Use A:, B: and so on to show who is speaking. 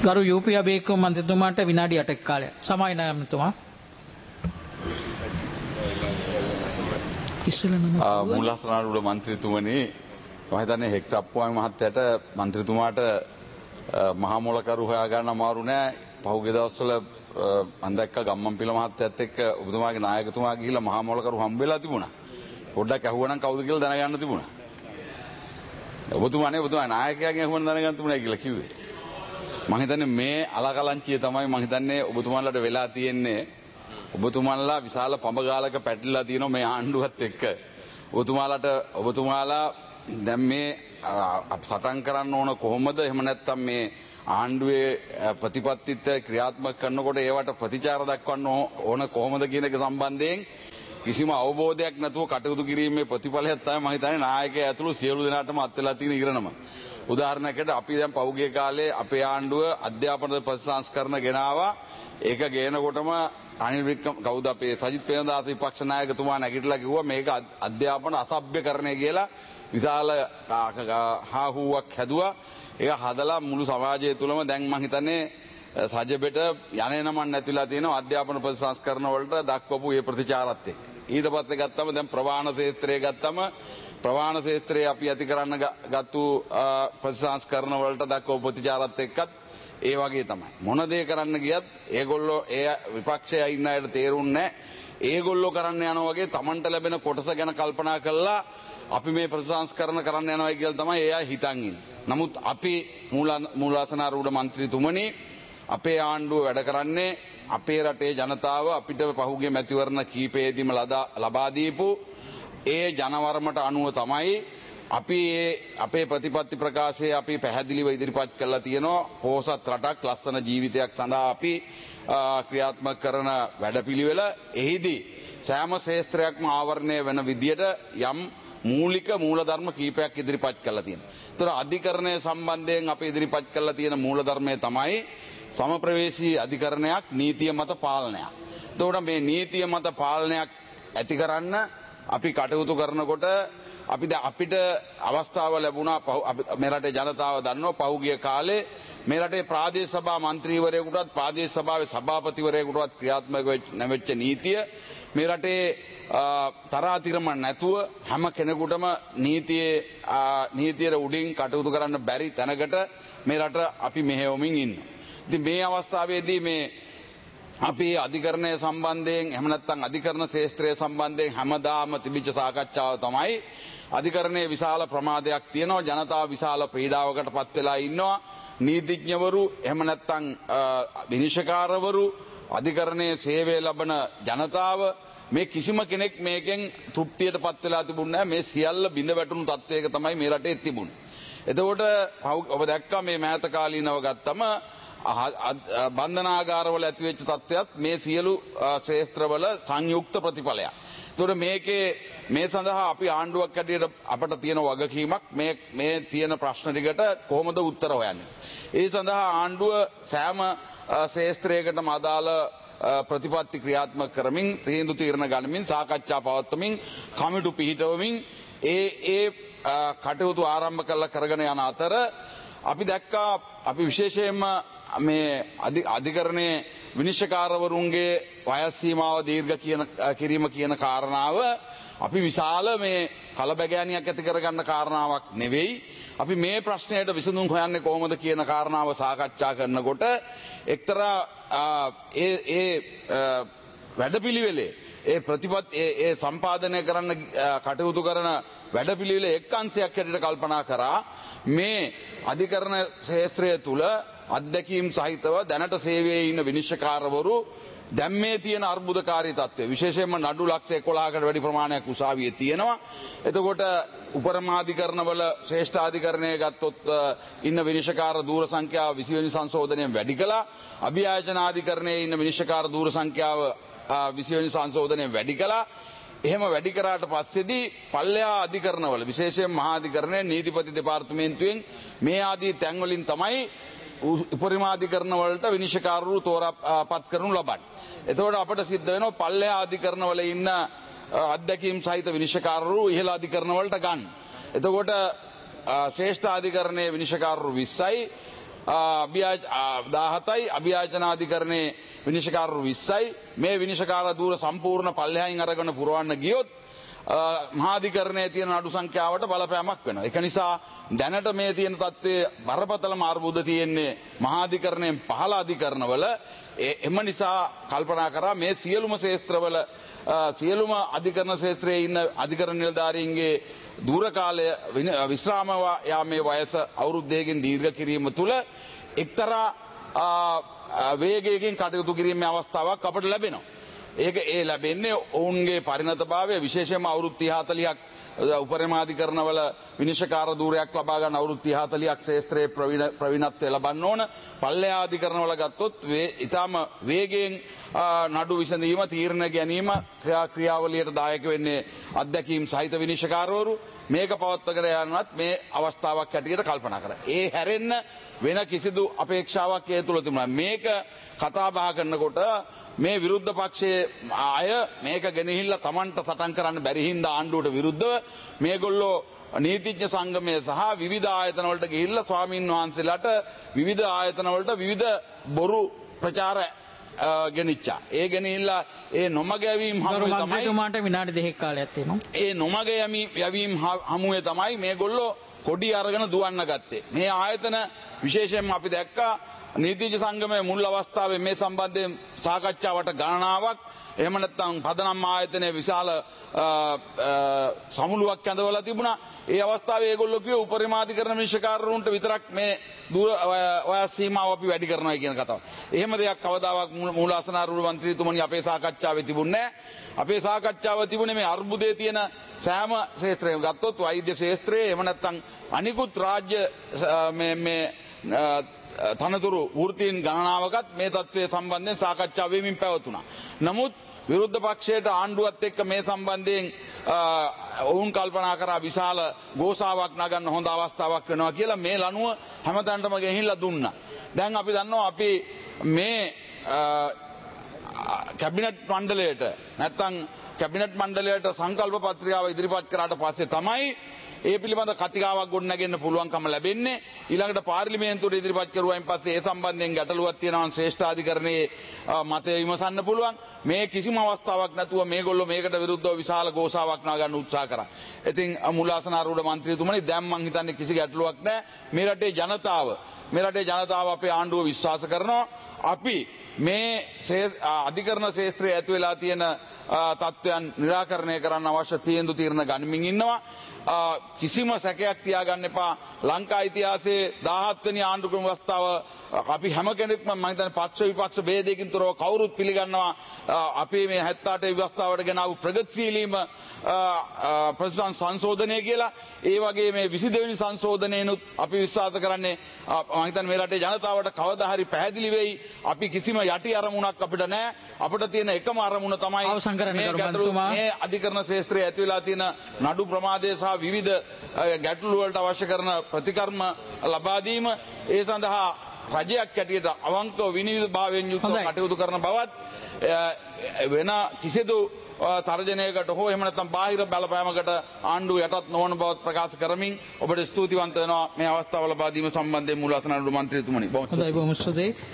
A: ගරු යූපී අබේක මන්ත්‍රීතුමාට විනාඩි 8ක කාලය. සමායි නායකතුමා.
B: මූලස්ථානාරූඪ මන්ත්‍රීතුමනි මම හිතන්නේ හෙක්ටර් අප්පුවාමි මහත්තයාට මන්ත්‍රීතුමාට මහා මොලකරු හොයාගන්න අමාරු නෑ. පහුගිය දවස්වල මම දැක්ක ගම්මන්පිල මහත්තයත් එක්ක ඔබතුමාගේ නායකතුමා ගිහිල්ලා මහා මොලකරු හම්බ වෙලා තිබුණා. පොඩ්ඩක් ඇහුවනම් කවුද කියලා දැනගන්න තිබුණා. ඔබතුමාගේ නායකයාගෙන් ඇහුවනම් දැනගන්න තිබුණා කියලා කිව්වේ. මම හිතන්නේ මේ අලකලංචිය තමයි මම හිතන්නේ ඔබතුමාලට වෙලා තියෙන්නේ. ඔබතුමාලා විශාල පඹගාලක පැටලිලා තියෙනවා මේ ආණ්ඩුවත් එක්ක. ඔබතුමාලා දැන් මේ සටන් කරන්න ඕන කොහොමද? එහෙම නැත්නම් මේ ආණ්ඩුවේ ප්‍රතිපත්තිත් ක්‍රියාත්මක කරනකොට ඒවට ප්‍රතිචාර දක්වන්න ඕන කොහොමද කියන එක සම්බන්ධයෙන් කිසිම අවබෝධයක් නැතුව කටයුතු කිරීමේ ප්‍රතිඵලයක් තමයි මම හිතන්නේ නායකයා ඇතුළු සියලු දෙනාටම අත් වෙලා තියෙන ඉරණම. උදාහරණයකට අපි දැන් පහුගිය කාලේ අපේ ආණ්ඩුව අධ්‍යාපන ප්‍රතිසංස්කරණ ගෙනාවා. ඒක ගේනකොටම අනිල් වික්‍රම කවුද අපේ සජිත් ප්‍රේමදාස විපක්ෂ නායකතුමා නැගිටලා කිව්වා මේක අධ්‍යාපන අසභ්‍යකරණය කියලා විශාල හාහුවක් හැදුවා. ඒක හදලා මුළු සමාජය තුළම දැන් මම හිතන්නේ සජබෙට යන්නේ නමන් නැතිලා තියෙනවා අධ්‍යාපන ප්‍රතිසංස්කරණ වලට දක්වපු මේ ප්‍රතිචාරات එක්ක. ඊට පස්සේ ගත්තම දැන් ප්‍රවාහන ශාස්ත්‍රය ගත්තම ප්‍රවාහන ශාස්ත්‍රයේ අපි ඇති කරන්න ගත්තු ප්‍රතිසංස්කරණ වලට දක්වපු ප්‍රතිචාරات එක්කත් ඒ වගේ තමයි. මොන දේ කරන්න ගියත් ඒගොල්ලෝ ඒ විපක්ෂයේ ඉන්න අයට තේරුන්නේ නැහැ. ඒගොල්ලෝ කරන්න යනවා වගේ Tamanට ලැබෙන කොටස ගැන කල්පනා කළා අපි මේ ප්‍රතිසංස්කරණ කරන්න යනවා කියලා තමයි එයා හිතන් ඉන්නේ. නමුත් අපි මූලාසනාරූඪ මන්ත්‍රීතුමනි අපේ ආණ්ඩුව වැඩ කරන්නේ අපේ රටේ ජනතාව අපිට පහුගිය මැතිවරණ කීපයේදීම ලබා දීපු ඒ ජනවරමට අනුව තමයි අපි අපේ ප්‍රතිපත්ති ප්‍රකාශයේ අපි පැහැදිලිව ඉදිරිපත් කරලා තියෙනවා. පොහොසත් රටක් ලස්සන ජීවිතයක් සඳහා අපි ක්‍රියාත්මක කරන වැඩපිළිවෙල. එහිදී සෑම ශාස්ත්‍රයක්ම ආවරණය වෙන විදියට යම් මූලික මූලධර්ම කීපයක් ඉදිරිපත් කරලා තියෙනවා. ඒතර අධිකරණය සම්බන්ධයෙන් අපි ඉදිරිපත් කරලා තියෙන මූලධර්මය තමයි සමප්‍රවේශී අධිකරණයක් නීතිය මත පාලනයක්. එතකොට මේ නීතිය මත පාලනයක් ඇති කරන්න අපි කටයුතු කරනකොට අපිට අවස්ථාව ලැබුණා. මේ රටේ ජනතාව දන්නවා පහුගිය කාලේ මේ රටේ ප්‍රාදේශ සභා මන්ත්‍රීවරයෙකුටත් ප්‍රාදේශ සභාවේ සභාපතිවරයෙකුටත් ක්‍රියාත්මක වෙච්ච නීතිය මේ රටේ තරාතිරම නැතුව හැම කෙනෙකුටම නීතියේ උඩින් කටයුතු කරන්න බැරි තැනකට මේ රට අපි මෙහෙයවමින් ඉන්නවා. ඉතින් මේ අවස්ථාවේදී මේ අපි අධිකරණය සම්බන්ධයෙන් එහෙම නැත්නම් අධිකරණ ශාස්ත්‍රය සම්බන්ධයෙන් හැමදාම තිබිච්ච සාකච්ඡාව තමයි අධිකරණයේ විශාල ප්‍රමාදයක් තියෙනවා. ජනතාව විශාල පීඩාවකට පත් වෙලා ඉන්නවා. නීතිඥවරු එහෙම නැත්නම් විනිශ්චයකාරවරු අධිකරණයේ සේවය ලබන ජනතාව මේ කිසිම කෙනෙක් මේකෙන් තෘප්තියට පත් වෙලා තිබුණේ නැහැ. මේ සියල්ල බිඳ වැටුණු තත්වයක තමයි මේ රටේ තිබුණේ. එතකොට ඔබ දැක්කා මේ මෑත කාලීනව ගත්තම බන්ධනාගාරවල ඇතිවෙච්ච තත්ත්වයක් මේ සියලු ශාස්ත්‍රවල සංයුක්ත ප්‍රතිඵලයක්. ඒතකොට මේ සඳහා අපි ආණ්ඩුවක් ඇටියට අපට තියෙන වගකීමක් මේ තියෙන ප්‍රශ්න ටිකට කොහොමද උත්තර හොයන්නේ. ඒ සඳහා ආණ්ඩුව සෑම ශාස්ත්‍රයකටම අදාළ ප්‍රතිපත්ති ක්‍රියාත්මක කරමින් තීන්දුව తీරන ගනිමින් සාකච්ඡා පවත්වමින් කමිටු පිහිටවමින් ඒ කටයුතු ආරම්භ කරගෙන යන අතර අපි දැක්කා අපි විශේෂයෙන්ම මේ අධිකරණයේ විනිශ්චයකාරවරුන්ගේ වයස් සීමාව දීර්ඝ කිරීම කියන කාරණාව අපි විශාල මේ කලබගෑනියක් ඇති කරගන්න කාරණාවක් නෙවෙයි. අපි මේ ප්‍රශ්නයට විසඳුම් හොයන්නේ කොහොමද කියන කාරණාව සාකච්ඡා කරනකොට එක්තරා ඒ වැඩපිළිවෙලේ ඒ ඒ සම්පාදනය කරන්න කටයුතු කරන වැඩපිළිවෙලේ එක් අංශයක් හැටියට කල්පනා කරා මේ අධිකරණ ශාස්ත්‍රය තුල අධ්‍යක්ීම් සහිතව දැනට සේවයේ ඉන්න විනිශ්චයකාරවරු දැන් මේ තියෙන අර්බුදකාරී තත්ත්වය විශේෂයෙන්ම නඩු ලක්ෂ 11කට වැඩි ප්‍රමාණයක් උසාවියේ තියෙනවා. එතකොට උපරමාධිකරණවල ශ්‍රේෂ්ඨාධිකරණයේ ගත්තොත් ඉන්න විනිශ්චයකාර දූර සංඛ්‍යාව 20 වෙනි සංශෝධනයෙන් වැඩි කළා. අභියාචනාධිකරණයේ ඉන්න විනිශ්චයකාර දූර සංඛ්‍යාව 20 වෙනි සංශෝධනයෙන් වැඩි කළා. එහෙම වැඩි කරාට පස්සේදී පල්ලෙහා අධිකරණවල විශේෂයෙන් මහා අධිකරණයේ නීතිපති දෙපාර්තමේන්තුවෙන් මේ ආදී තැන් වලින් තමයි උපරිමාධිකරණ වලට විනිශ්චයකාරවරු තෝරාපත් කරනු ලබන්නේ. එතකොට අපිට සිද්ධ වෙනවා පල්ලෙහා අධිකරණ වල ඉන්න අධ්‍යක්ීම් සහිත විනිශ්චයකාරවරු ඉහළ අධිකරණ වලට ගන්න. එතකොට ශ්‍රේෂ්ඨ අධිකරණයේ විනිශ්චයකාරවරු 20යි දාහතයි අභියාචනාධිකරණයේ විනිශ්චයකාරවරු 20යි මේ විනිශ්චයකාර දූර සම්පූර්ණ පල්ලෙහායින් අරගෙන පුරවන්න ගියොත් මහාධිකරණයේ තියෙන අඩු සංඛ්‍යාවට බලපෑමක් වෙනවා. ඒක නිසා දැනට මේ තියෙන තත්ත්වයේ බරපතලම අර්බුද තියෙන්නේ මහාධිකරණයෙන් පහළ අධිකරණවල. එම නිසා කල්පනා කරා මේ සියලුම ශේත්‍රවල සියලුම අධිකරණ ශේත්‍රයේ ඉන්න අධිකරණ නිලධාරීන්ගේ දුර කාලය විශ්‍රාම යාමේ වයස අවුරුදු දෙකකින් දීර්ඝ කිරීම තුළ එක්තරා වේගයකින් කටයුතු කිරීමේ අවස්ථාවක් අපට ලැබෙනවා. ඒක ඒ ලැබෙන්නේ ඔවුන්ගේ පරිණතභාවය විශේෂයෙන්ම අවුරුදු 30-40ක් උපරිමාධිකරණවල විනිශ්චයකාර ධූරයක් ලබා ගන්න අවුරුදු 30-40ක් ශේත්‍රයේ ප්‍රවීණත්වය ලබන්න ඕන. පල්ලෙහා අධිකරණවල ගත්තොත් ඊටාම වේගයෙන් නඩු විසඳීම තීරණ ගැනීම ක්‍රියාවලියට දායක වෙන්නේ අධ්‍යක්ීම් සහිත විනිශ්චයකාරවරු. මේක පවත්වාගෙන යන්නවත් මේ අවස්ථාවක් හැටියට කල්පනා කරා. ඒ හැරෙන්න වෙන කිසිදු අපේක්ෂාවක් ඒ තුල තිබුණා. මේක කතා බහ කරනකොට මේ විරුද්ධ පක්ෂයේ අය මේක ගෙනහිල්ලා Tamanට සටන් කරන්න බැරි හින්දා ආණ්ඩුවට විරුද්ධව මේගොල්ලෝ නීතිඥ සංගමය සහ විවිධ ආයතන වලට ගිහිල්ලා ස්වාමීන් වහන්සේලාට විවිධ ආයතන වලට විවිධ බොරු ප්‍රචාර ගෙනිච්චා. ඒ ගෙනහිල්ලා ඒ නොමග යැවීම් හමුවේ තමයි
A: මන්ත්‍රීතුමාට විනාඩි 2ක කාලයක් තියෙනවා.
B: ඒ නොමග යැවීම් හමුවේ තමයි මේගොල්ලෝ කොඩි අරගෙන දුවන්න ගත්තේ. මේ ආයතන විශේෂයෙන්ම අපි දැක්කා නීතිඥ සංගමයේ මුල් අවස්ථාවේ මේ සම්බන්ධයෙන් සාකච්ඡාවට ගණනාවක් එහෙම නැත්නම් පදනම් ආයතනයේ විශාල සමුළුවක් ඇඳවලා තිබුණා. ඒ අවස්ථාවේ ඒගොල්ලෝ කිව්වේ උපරිමාධිකරණ විනිශ්චයකාරවරුන්ට විතරක් මේ දුර වයස් සීමාව අපි වැඩි කරනවා කියන කතාව. එහෙම දෙයක් කවදාවත් මූලාසනාරූඪ මන්ත්‍රීතුමනි අපේ සාකච්ඡාවේ තිබුණේ නැහැ. අපේ සාකච්ඡාව තිබුණේ මේ අර්බුදයේ තියෙන සෑම ක්ෂේත්‍රයකම ගත්තොත් වෛද්‍ය ක්ෂේත්‍රයේ එහෙම නැත්නම් අනිකුත් රාජ්‍ය මේ තනතුරු වෘත්තීන් ගණනාවකත් මේ තත්ත්වයේ සම්බන්ධයෙන් සාකච්ඡා වෙමින් පැවතුණා. නමුත් විරුද්ධ පක්ෂයට ආණ්ඩුවත් එක්ක මේ සම්බන්ධයෙන් ඔවුන් කල්පනා කරා විශාල ගෝසාවක් නගන්න හොඳ අවස්ථාවක් වෙනවා කියලා මේ ලනුව හැමතැනටම ගෙහිලා දුන්නා. දැන් අපි දන්නවා අපි මේ කැබිනට් මණ්ඩලයට නැත්නම් කැබිනට් මණ්ඩලයට සංකල්ප පත්‍රිකාව ඉදිරිපත් කරාට පස්සේ තමයි ඒ පිළිබඳ කතිකාවක් ගොඩනගෙන්න පුළුවන්කම ලැබෙන්නේ. ඊළඟට පාර්ලිමේන්තුවට ඉදිරිපත් කරුවායින් පස්සේ ඒ සම්බන්ධයෙන් ගැටලුවක් තියෙනවා ශ්‍රේෂ්ඨාධිකරණයේ මතය විමසන්න පුළුවන්. මේ කිසිම අවස්ථාවක් නැතුව මේගොල්ලෝ මේකට විරුද්ධව විශාල ഘോഷාවක් නාගන්න උත්සාහ කරා. ඉතින් මූලාසනාරූඪ මන්ත්‍රීතුමනි දැන් මං හිතන්නේ කිසි ගැටලුවක් නැහැ. මේ රටේ ජනතාව අපේ ආණ්ඩුව විශ්වාස කරනවා. අපි මේ අධිකරණ ශාස්ත්‍රයේ ඇති වෙලා තියෙන තත්ත්වයන් निराකරණය කරන්න අවශ්‍ය තීරණ ගනිමින් ඉන්නවා. කිසිම සැකයක් තියාගන්න එපා. ලංකා ඉතිහාසයේ 17 වෙනි ආණ්ඩු ක්‍රම ව්‍යවස්ථාව අපි හැම කෙනෙක්ම මම හිතන්නේ පක්ෂ විපක්ෂ ભેදයකින් තොරව කවුරුත් පිළිගන්නවා. අපි මේ 78 විවස්ථාවට ගෙනාවු ප්‍රගතිශීලීම ප්‍රතිසං සංශෝධනය කියලා. ඒ වගේ මේ 22 වෙනි සංශෝධනයනුත් අපි විශ්වාස කරන්නේ මම හිතන්නේ මේ රටේ ජනතාවට කවදා හරි පැහැදිලි වෙයි. අපි කිසිම යටි අරමුණක් අපිට නැහැ. අපිට තියෙන එකම අරමුණ තමයි මේ අධිකරණ ශාස්ත්‍රයේ ඇති වෙලා තියෙන නඩු ප්‍රමාදය සහ විවිධ ගැටලු වලට අවශ්‍ය කරන ප්‍රතිකර්ම ලබා දීම. ඒ සඳහා රජයක් ඇටියට අවංකව විනිවිදභාවයෙන් යුක්තව කටයුතු කරන බවත් වෙන කිසිදු තර්ජනයකට හෝ එහෙම නැත්නම් බාහිර බලපෑමකට ආණ්ඩුව යටත් නොවන බවත් ප්‍රකාශ කරමින් ඔබට ස්තුතිවන්ත වෙනවා මේ අවස්ථාව ලබා දීම සම්බන්ධයෙන් මූලාසනාරූඪ මන්ත්‍රීතුමනි.
A: බොහොම ස්තුතියි.